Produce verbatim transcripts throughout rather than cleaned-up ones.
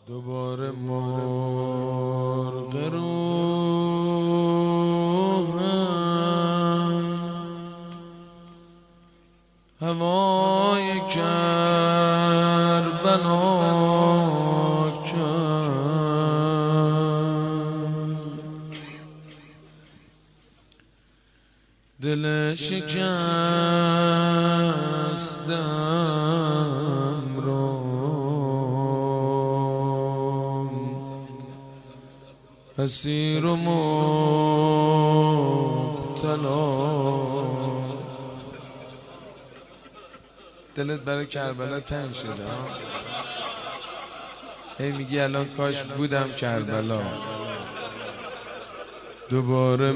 دوباره مرغ روحم هوای کربلا کرد، دل شکستم را اسیر و مبتلا. دلت برای کربلا تنگ شده ها؟ هی میگی الان کاش بودم کربلا. دوباره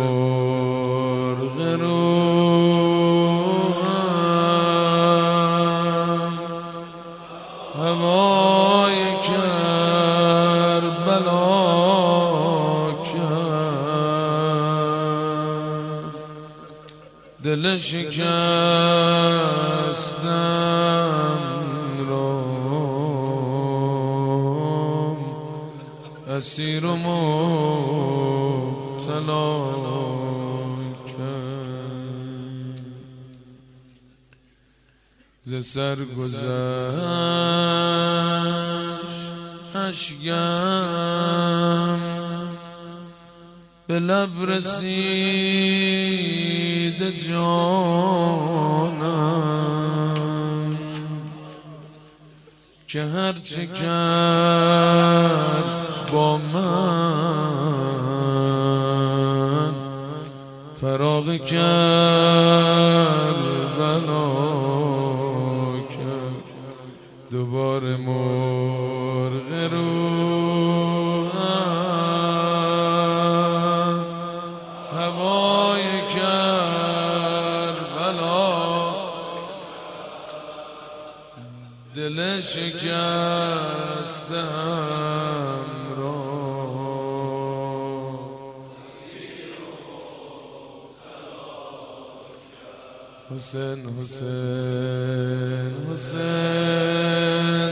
مرغ روحم هوای کربلا کرد، دل شکستم را اسیر و مبتلا کرد. ز سر گذشت اشکم به لب رسید جانم که هرچه کرد با من فراق کربلا کرد. دوباره مرغ روحم هوای کربلا، دل شکستم را حسین حسین حسین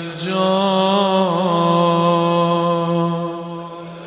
جان،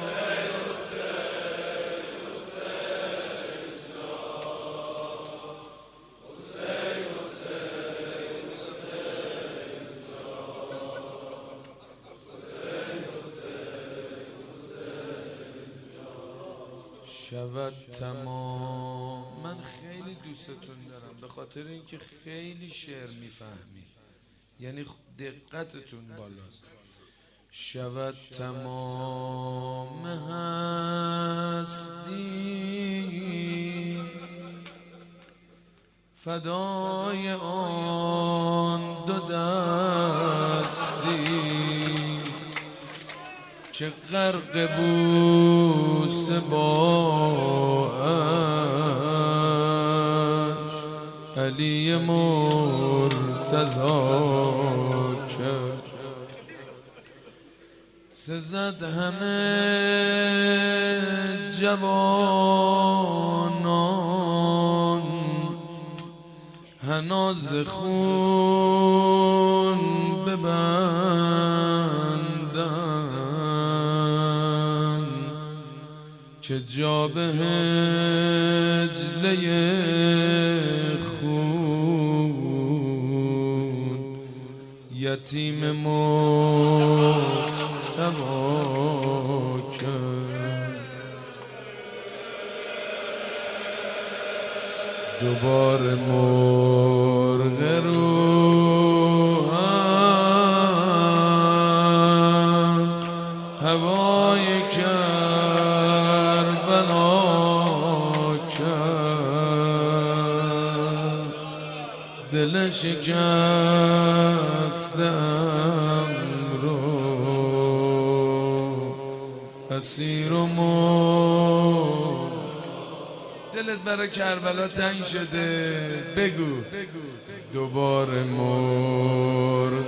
شود تمام. من خیلی دوستتون دارم به خاطر اینکه خیلی شعر میفهمی، یعنی دقتتون بالاست. شود تمام هستی فدای آن دو دستی که غرق بوسه باش علی مرتضی کرد. سزد همه جوانان حنا ز خون ببندن که جا به هجله خون یتیم مجتبی کرد. دوباره مرغ روحم هوای کربلا کرد، دل شکستم رو اسیر و مبتلا. دلت برای کربلا تنگ شده؟ بگو. دوباره مرغ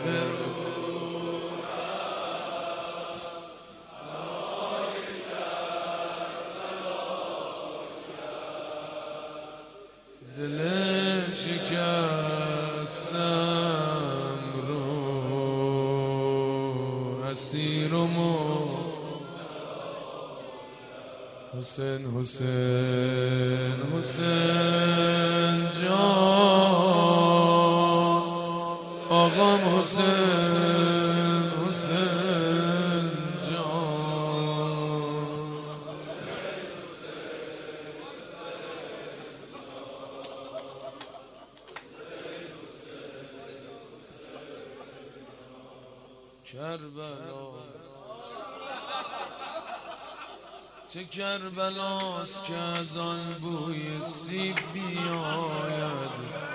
دل شکستم رو اسیرم و حسین حسین حسین جان آقام حسین حسین جان کربلا چه کربلاست که از آن بوی سیب بیاید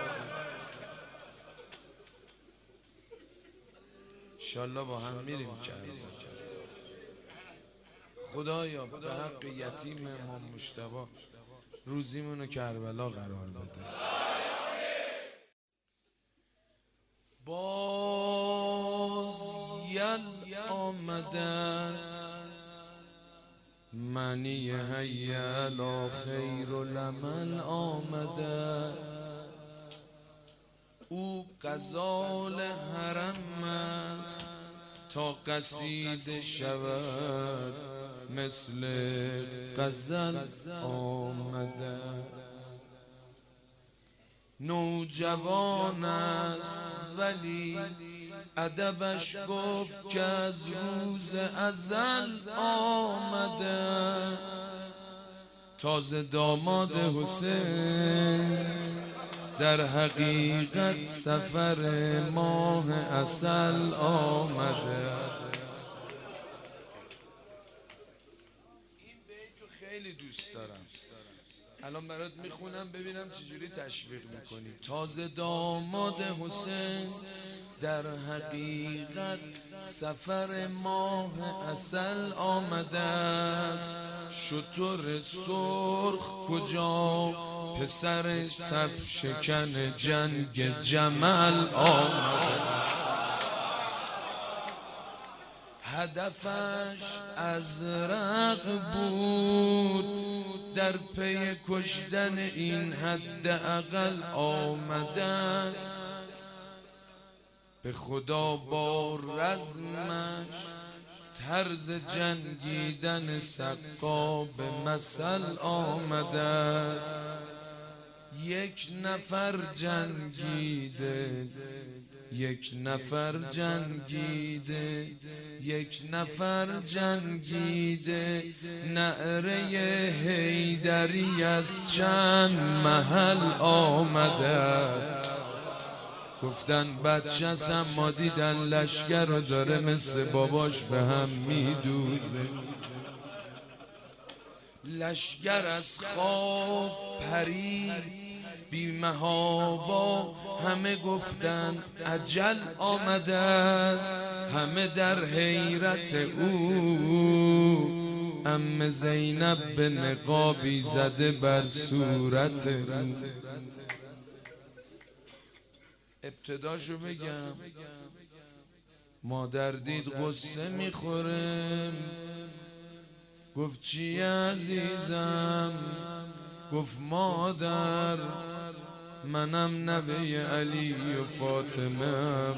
انشالله با هم میریم کربلا خدایا به حق یتیم امام مجتبی روزیمونو کربلا قرار بده باز یل آمده معنی حی علی خیر لمن آمده او غزال حرم است تا قصیده شود مثل غزل آمده نوجوان است ولی ادبش گفت که از روز ازل آمده تازه داماد حسین در حقیقت سفر ماه عسل آمده این بیتو خیلی دوست دارم الان برات میخونم ببینم چجوری تشویق میکنی تازه داماد حسین در حقیقت سفر ماه عسل آمده است شتر سرخ کجا پسر صف شکن جنگ جمل آمده هدفش ازرق بود در پی کشتن این حد اقل آمده است به خدا با رزمش طرز جنگیدن سقا به مثل آمده است یک نفر جنگیده یک نفر جنگیده یک نفر جنگیده نعره حیدری از چند محل آمده است گفتن بچه است اما دیدن لشگر رو داره مثل باباش به هم میدوزه لشگر از خواب پرید بی محابا همه گفتن اجل آمده است همه در حیرت او عمه زینب به نقابی زده بر صورت او ابتداشو بگم مادر دید غصه میخوره گفت چی عزیزم گفت مادر منم نوه علی و فاطمه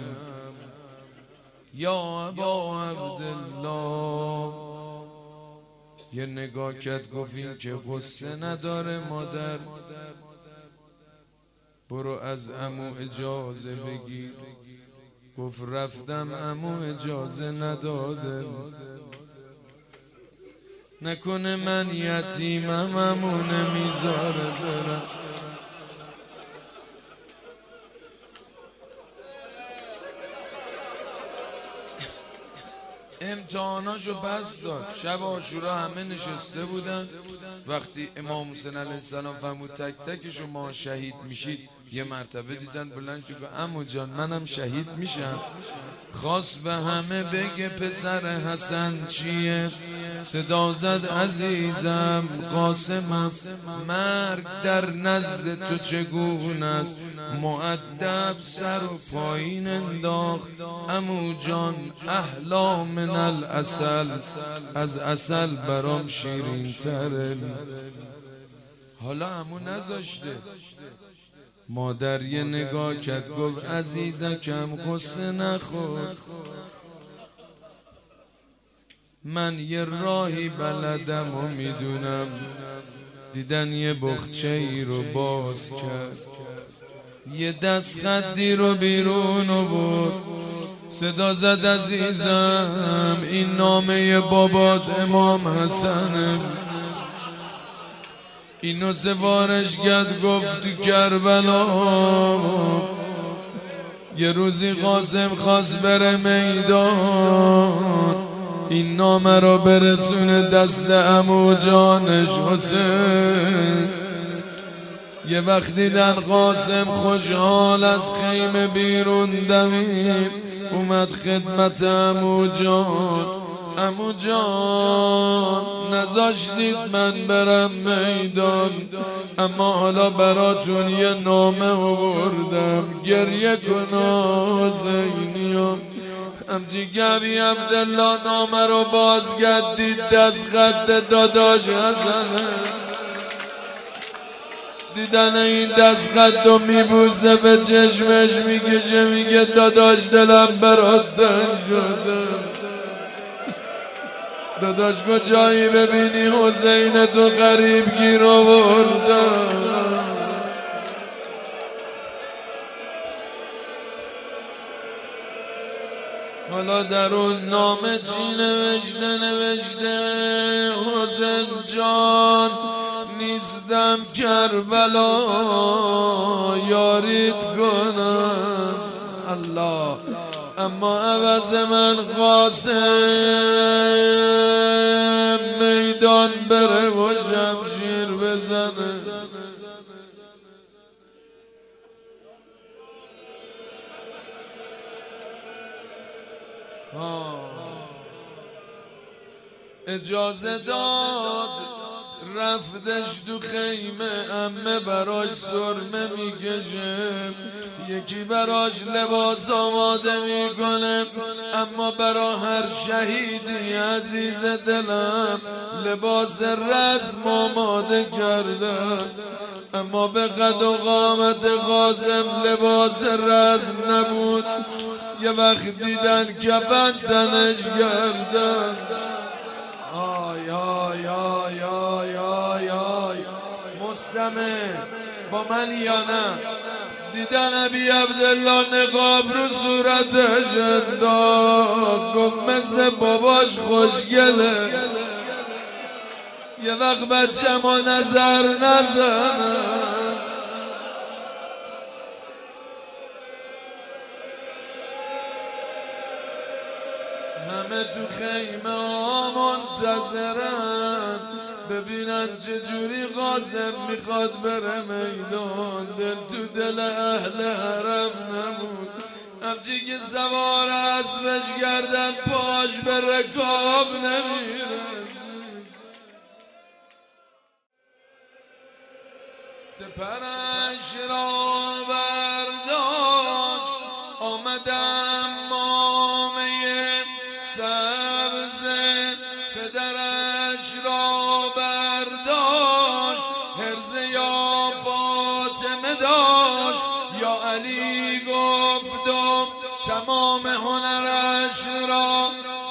یا ابا عبدالله یه نگاه کرد گفت این که غصه نداره مادر برو از عمو اجازه بگیر گفت رفتم عمو اجازه نداده نکنه من یتیمم عمو نمیذاره برم امتحاناشو پس داد شب عاشورا همه نشسته بودن وقتی امام حسین علیه السلام فرمود تک تک شما شهید میشید یه مرتبه دیدن بلند شد گفت عمو جان منم شهید میشم خواست به همه بگه پسر حسن چیه صدا زد عزیزم قاسمم مرگ در نزد تو چگونه است مؤدب سر و پایین انداخت عمو جان احلا من العسل از عسل برام شیرین تره حالا عمو نذاشته مادر یه نگاه کرد گفت عزیزکم قصه نخور من یه راهی بلدم و میدونم، دیدن یه بخچه ای رو باز کرد، یه دست خطی رو بیرون بود، صدا زد عزیزم این نامه بابات امام حسنه. اینو سفارش کرد گفت تو کربلا یه روزی قاسم خواست بره میدان، این نامه رو برسونه دست عمو جانش حسین. یه وقت دیدن قاسم خوشحال از خیمه بیرون دوید، اومد خدمت عمو جان. عمو جان نذاشتید من برم میدان، اما حالا براتون یه نامه آوردم، گریه کن حسینیام. همچی گبی عبدالله نامه رو بازگردید، دست خط داداش حسنه. دیدن این دست خط رو میبوسه به چشمش میکشه، میگه داداش دلم برات تنگ شده، داداش کجایی ببینی حسین تو غریب گیر آورده. حالا در اون نامه چی نوشته؟ نوشته حسین جان نیستم کربلا یاریت کنم الله، اما عوض من قاسم میدان بره و شمشیر بزنه. اجازه داد رفتش تو خیمه، عمه براش سرمه میکشه، یکی براش لباس آماده میکنه، اما برا هر شهیدی عزیز دلم لباس رسم آماده کرده، اما به قد و قامت قاسم لباس رسم نبود. یه وقت دیدن کفن تنش گردن. آی آی آی آی آی آی مستمع با من یا نه؟ دیدن ابی عبدالله نقاب رو صورتش انداخت، گفت مثل باباش خوشگله، یه وقت بچه ما نظر نزنه. همه تو خیمه ها منتظرن ببینن چجوری قاسم میخواد بره میدان. دل تو دل اهل حرم نمود، همچی که سوار اسبش گردن پاش به رکاب نمیرسید. سپرش را برداشت آمدم مامه سبز، پدرش را برداشت هرز یا فاطمه داشت، یا علی گفت و تمام هنرش را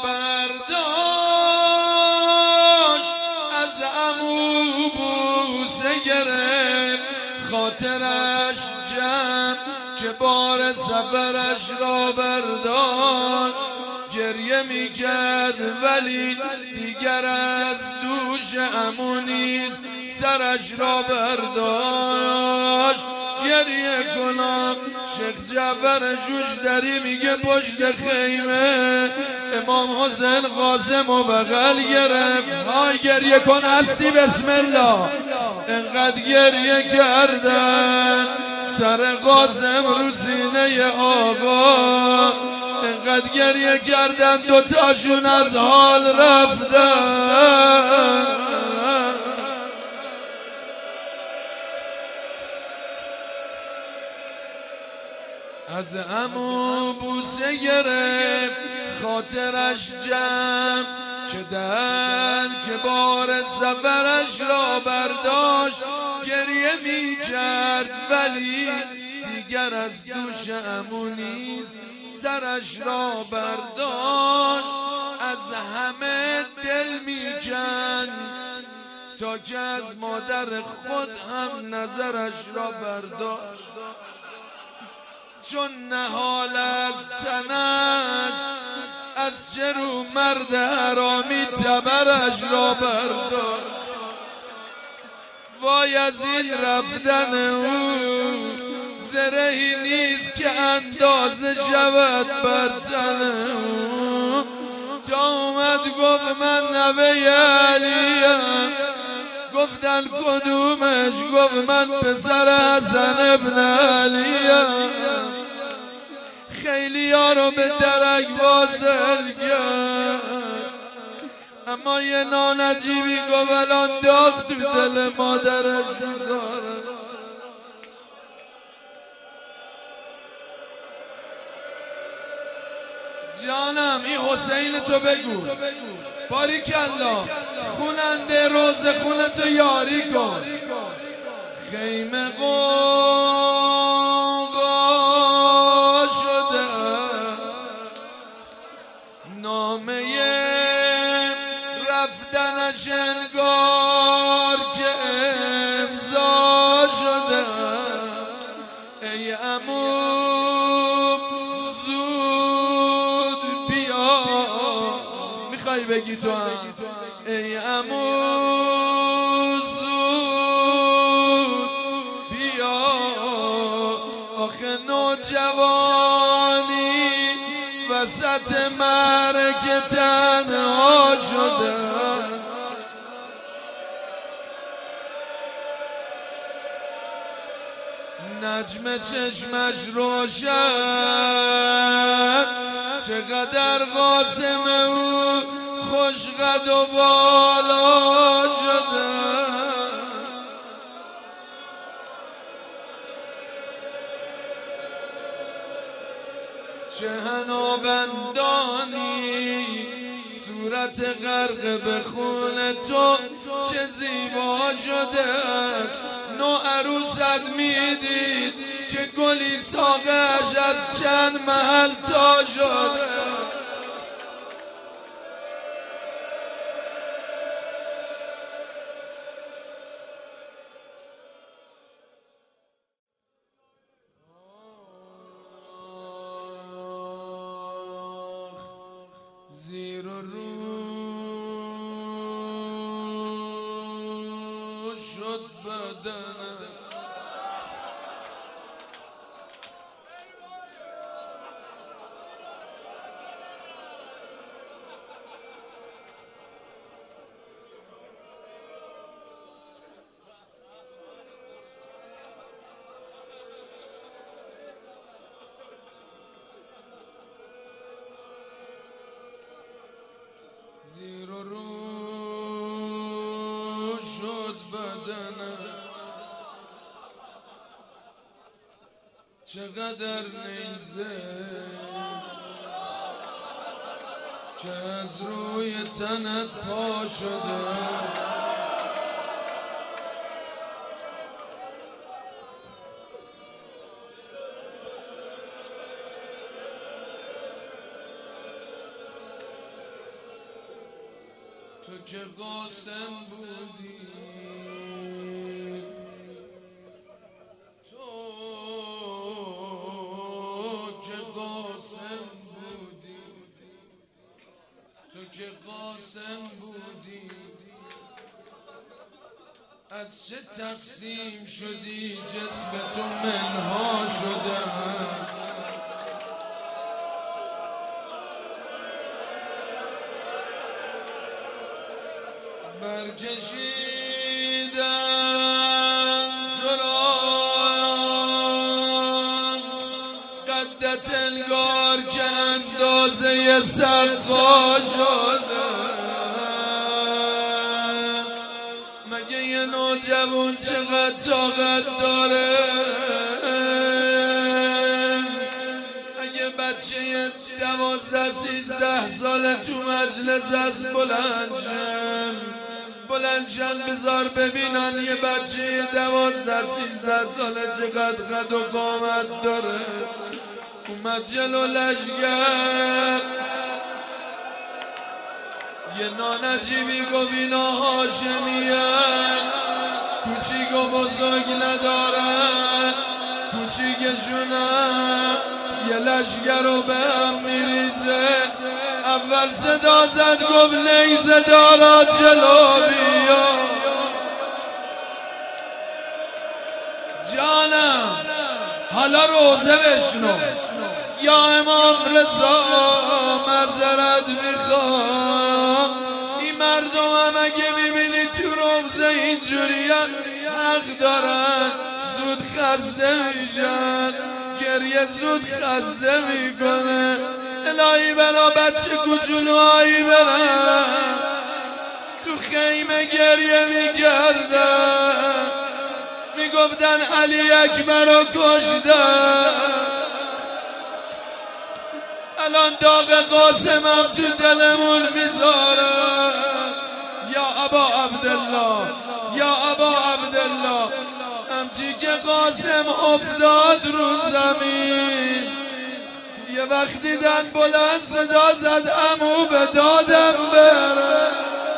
برداشت. از عمو بوسه گرفت خاطرش جمع، که بار سفرش را برداشت. گریه میکرد ولی دیگر از دوش عمو نیز سرش را برداشت. گریه کنم شیخ جعفر جوشدری میگه پشت خیمه امام حسین قاسم و بغل گرفت. های گریه کن هستی بسم الله. انقدر گریه کردن سر قاسم رو سینه آقا، انقدر گریه کردن دوتاشون از حال رفتن. از عمو بوسه گرفت خاطرش جمع، که در که بار سفرش را برداشت. گریه می کرد ولی دیگر از دوش عمو نیز سرش را برداشت. از همه دل میکن تا که از مادر خود هم نظرش را برداشت، چون نهال از تنش از چرو مرد حرامی تبرش را برداشت. وای از این رفتن او زرهی نیست که اندازه شود بر تن او. تا اومد گفت من نوه علیم، گفتن کدومش؟ گفت من پسر حسن ابن علیم. خیلی ها رو به درک واصل کرد، اما یه نانجیبی گفت الان داغ تو دل مادرش میذاره. جانم این حسین تو بگو باریکالله، خوننده روز خونتو یاری کن. خیمه قوقا شده نامه رفتنش انگار که امضا شده. ای عمو زود بیا، میخوای بگی تو هم؟ ای عمو زود بیا، آخه نوجوانی وسط مرگ تنها شده. نجم چشمش روشن، چقدر قاسم او خوش قد و بالا شده. چه حنابندانی صورت غرق به خون تو چه زیبا شده. نو عروست میدید که گلی ساقش از چند محل تا شده. زیر و رو شد بدنم، زیر و رو شد بدنم. چقدر نیزه که از روی تنت پا شده. تو که قاسم بودی، تو که قاسم بودی، تو که قاسم بودی، از چه تقسیم شدی جسم تو منها شده است. برکشیدن تو را قدت انگار که اندازه سقا شده. مگه یه نوجوان چقدر طاقت داره؟ اگه بچه دوازده سیزده ساله تو مجلس از بلند شم بلند شن بذار ببینن یه بچه دوازده سیزده ساله چقدر قد و قامت داره. اومد جلو لشگر یه نانجیبی گفت اینا هاشمیه، کوچیک و بزرگ ندارن، کوچیکشونم یه لشگر رو به هم میریزه. اول صدا زد گفت نیزه دارا جلو بیا. جانم حالا روزه بشنو. یا امام رضا معذرت میخوام، این مردم هم اگه میبینی تو روزه اینجوری حق دارن، زود خسته میشن، گریه زود خسته میکنه. الهی بنا بچه کوچولوهایی برن تو خیمه گریه میکردن، میگفتن علی اکبر رو کشتن. الان داغ قاسمم تو دلمون میذارن. یا ابا عبدالله، یا ابا عبدالله، همچی که قاسم افتاد رو زمین، یه وقت دیدن بلند صدا زد عمو به دادم بره.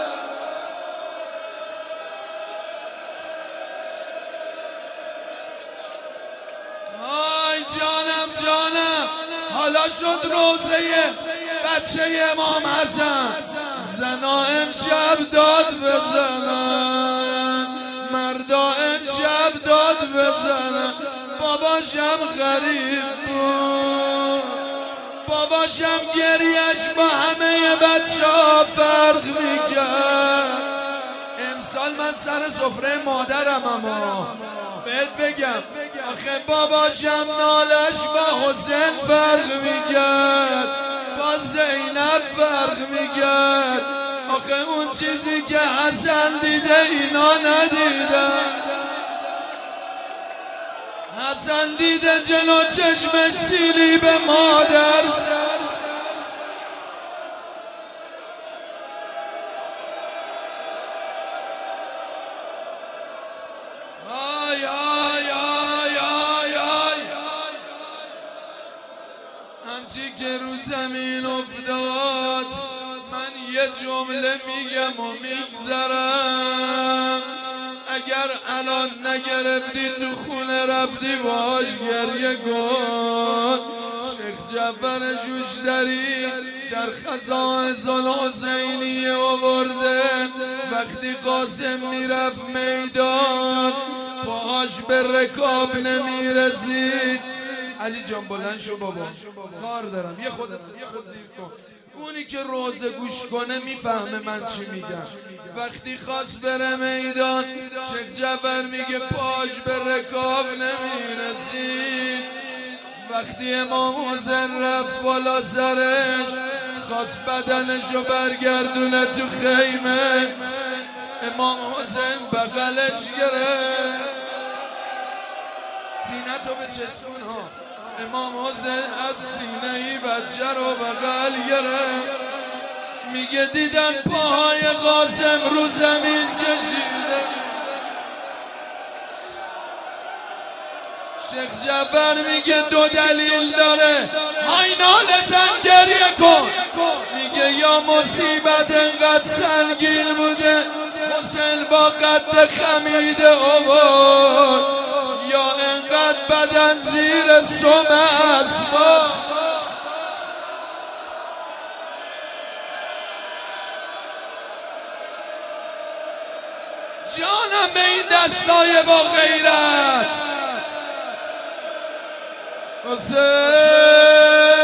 آی جانم جانم، حالا شد روزه بچه امام حسن. زنا امشب داد بزنن، مردا امشب داد بزنن. باباشم غریب بود، باباشم گریش با همه بچه ها فرق میکرد. امسال من سر سفره مادرم اما بهت بگم، آخه باباشم نالش با حسین فرق میکرد، با زینب فرق میکرد. آخه اون چیزی که حسن دیده اینا ندیدن. حسن دیده جلو چشمش سیلی به مادر. آی آی آی آی آی، همچی که رو زمین افتاد من یه جمله میگم و میگذرم. اگر الان نگرفتی تو خونه رفتی باش گریه کن. شیخ جعفر جوشدری در خصائص الحسینیه آورده، وقتی قاسم میرفت میدان پاهاش به رکاب نمیرسید. علی جان بلند شو بابا، کار دارم، یه خود زیر کن. اونی که روزه گوش کنه میفهمه من چی میگم. وقتی خواست بره میدان شیخ جعفر میگه پاش به رکاب نمیرسید. وقتی امام حسین رفت بالا سرش خواست بدنشو برگردونه تو خیمه، امام حسین بغلش گرفت، سینه تو به چسبون ها. امام حسین از سینه ای بچه رو بغل گرفت، میگه دیدم پاهای قاسم رو زمین کشیده. شیخ جعفر میگه دو دلیل داره، های ناله زن گریه کن. میگه یا مصیبت انقدر سنگین بوده حسین با قد خمیده آورد، یا انقدر بدن زیر سم اسباب. جانم به این دستای با غیرت حسین.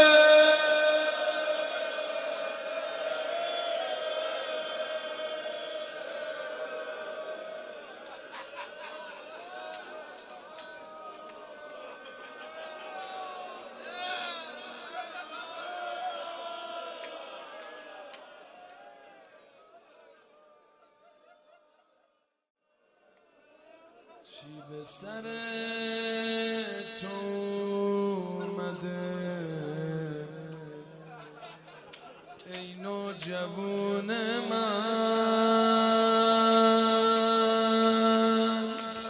چی به سر تو اومده ای نوجوون من،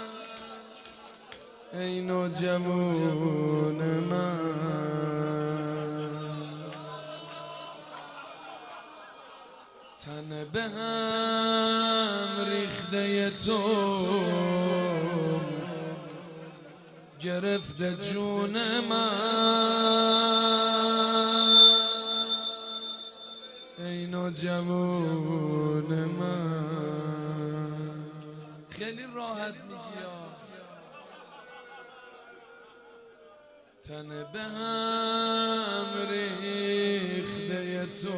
ای نوجوون من. تن به هم ریخته تو گرفته جون من، ای نوجوان من. خیلی راحت میگی تن به هم ریخته تو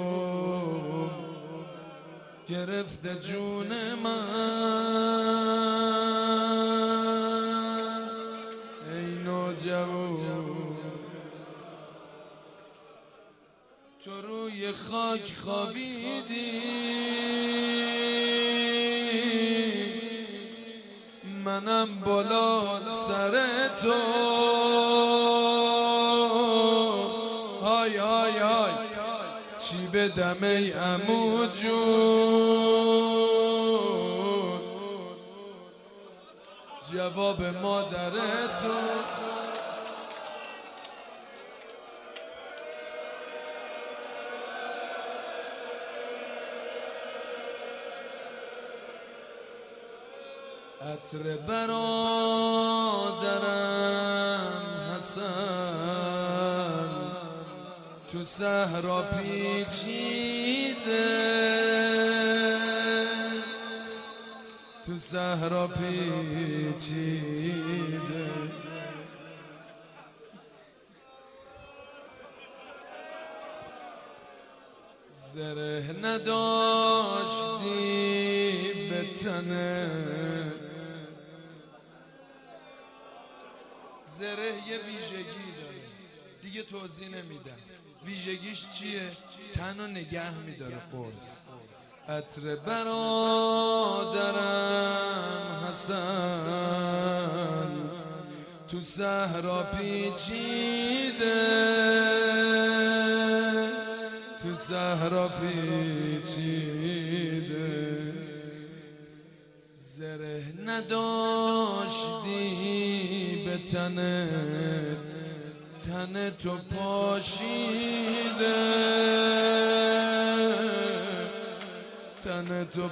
گرفته جون من، ای نوجوان. تو روی خاک خوابیدی منم بالا سر تو، های های های چی بدم ای عمو جون، جواب مادر تو. عطر برادرم حسن تو صحرا پیچیده، تو صحرا پیچیده. زره نداشتی به تنت، زره یه ویژگی داره دیگه توضیح نمیدم ویژگیش چیه. تنو نگه میداره قرص. عطر برادرم حسن تو صحرا پیچیده، تو صحرا پیچیده. زره نداشتی به تنت، تن تو پاشیده، تن تو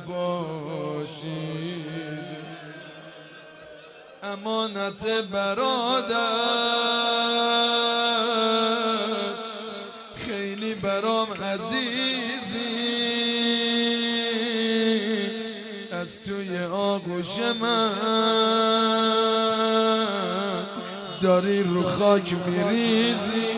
پاشیده. امانت برادر خیلی برام عزیزی، از توی آغوش من داری رو خاک میریزی.